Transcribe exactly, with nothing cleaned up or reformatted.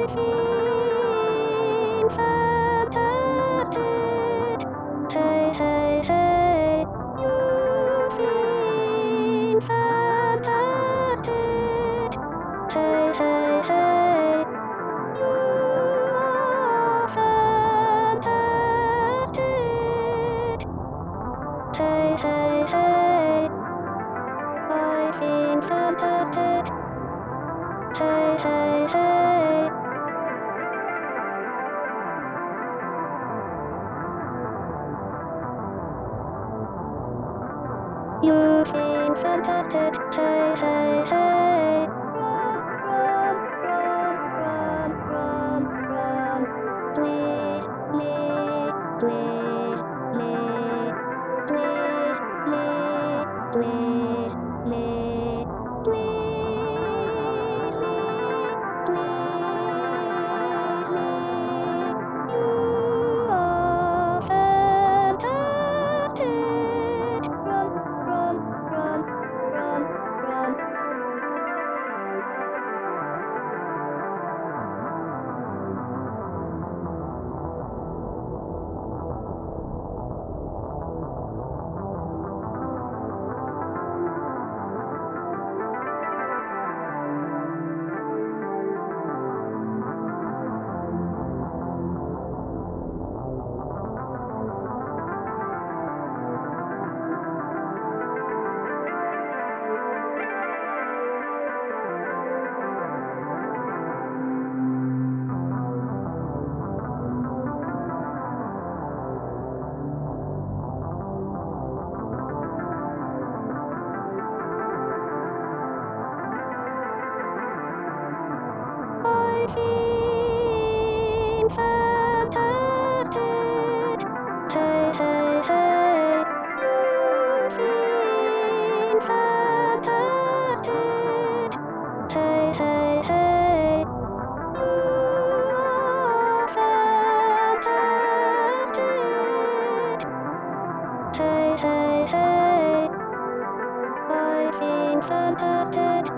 I've fantastic. Hey, hey, hey. You've been fantastic. Hey, hey, hey. You are fantastic. Hey, hey, hey. I've been fantastic. Hey, hey, hey. You've been fantastic. Hey, hey, hey. Run, run, run, run, run, run. Please, me, please, me, please, me, please, me, please, me, please, me. You are fantastic. Run, run, run, run, run. I've been fantastic. Hey, hey, hey. You've been fantastic. Hey, hey, hey. You are fantastic. Hey, hey, hey. I've been fantastic.